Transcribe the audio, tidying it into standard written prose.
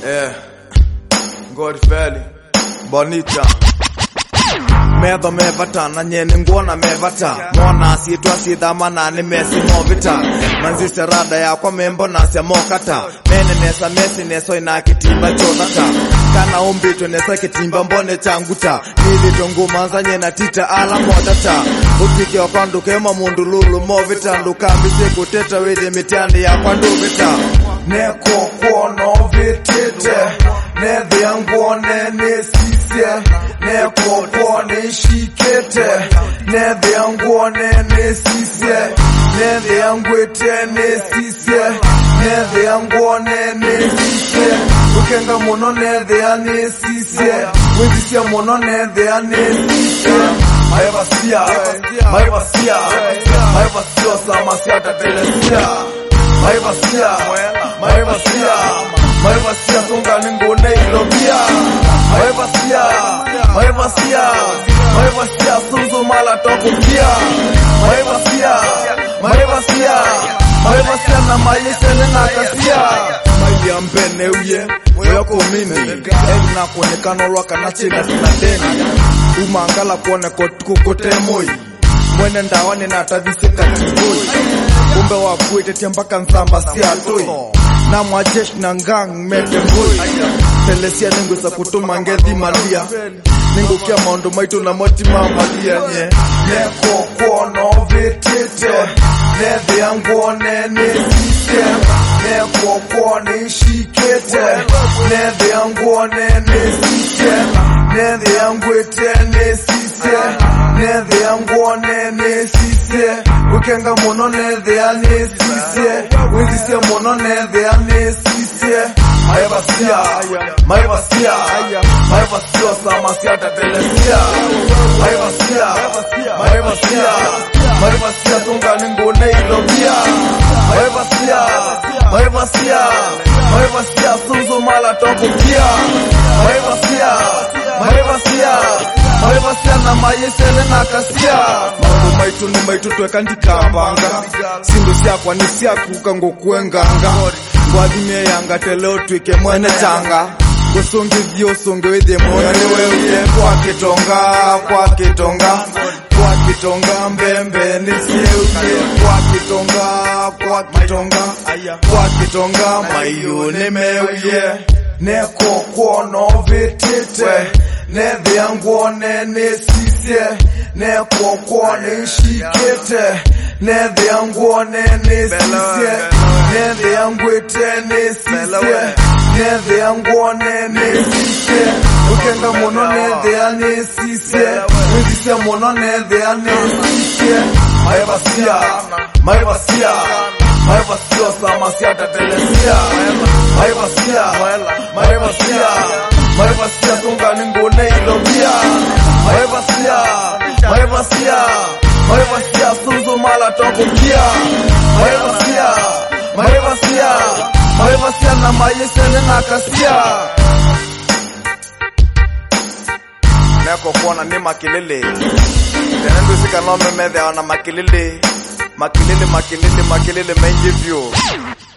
God Valley, Bonita. Medho mevata na nyeni nguona mevata. Mwana sietwa sithama na ni mesi movita. Manzise rada yakwa membo na sia mokata. Mene nesa mesi neso ina kitimba chodata. Kana umbito nesa kitimba mbone changuta. Nili tongu manza nyena tita ala modata. Upike wapandu kema mundu lulu movita. Ndukambise kuteta wede mitiandi ya kwandu vita. Neko kuono vitete. Nedhi yanguone nesisye. Neko kuone shikete. Nedhi yanguone nesisye. Nedhi yanguete nesisye. Nedhi yanguone nesisye. Ukenga mono nedhi ya nesisye. Wendisya mono nedhi ya nesisye. Maevasia, maevasia, maevasia samasia tatelesia. Maevasia, maevasia, maevasia songa ningone ilobia. Maevasia, maevasia, maevasia sunzu mala tokukia. Maevasia, maevasia, maevasia na maisha na kasia. Maiya mbene uye, weyoko mimi. Egna kwenye kanolwa kanachina sinadeni. Umangala kone kukote moi. Mwene ndawani na tavise katiboi. Kumbe wakuite tiambaka nzamba siatoi. Na mwajesh na ngang mete ngoi. Telesia ningu sa kutuma ngedhi malia. Ningu kia maondo maitu na moti mamalia nye. Neko kuono vitete. Nedhi yanguone nesise. Neko kuone shikete. Nedhi yanguone nesise. Nedhi yanguete nesise. Nedhi yanguone nesise. Ukenga mono nedhi ya nesise. Wendisya mono nedhi ya nesise. Maevasia, maevasia, maevasia samasia tatelesia. Maevasia, maevasia, maevasia songa ningone ilobia. Maevasia, maevasia, maevasia sunzu mala tokukia. Maevasia, maevasia, maevasia na mayesele na kasia. Mambo maitu ni maitu tweka ndikambanga. Sindu siakwa ni siaku kango kuenganga. Ngwadhime yanga teleo twike mwene changa. Kusongi vyo songe wedhe moyo niwe uye kwa kitonga, kwa kitonga. Kwa kitonga mbembe nisiye uye kwa kitonga, kwa kitonga. Kwa kitonga mayu nime uye. Neko kuono vitete. Nedhi yanguone nesisye. Neko kuone shikete. Nedhi yanguone nesisye. Nedhi yanguete nesisye. Nedhi yanguone nesisye. Ukenga mono nedhi ya nesisye. Wendisya mono nedhi ya nesisye. Maevasia, maevasia, maevasia samasia tatelesia. Maevasia, maevasia, maevasia songa ningone ilobia. Maevasia, maevasia, maevasia sunzu mala tokukia. Maevasia, maevasia, maevasia na mayesele na kasia. Neko kuona ni makilele. Tenendu sika no memedhe wana makilele. Makilele, makilele, makilele menjivyo.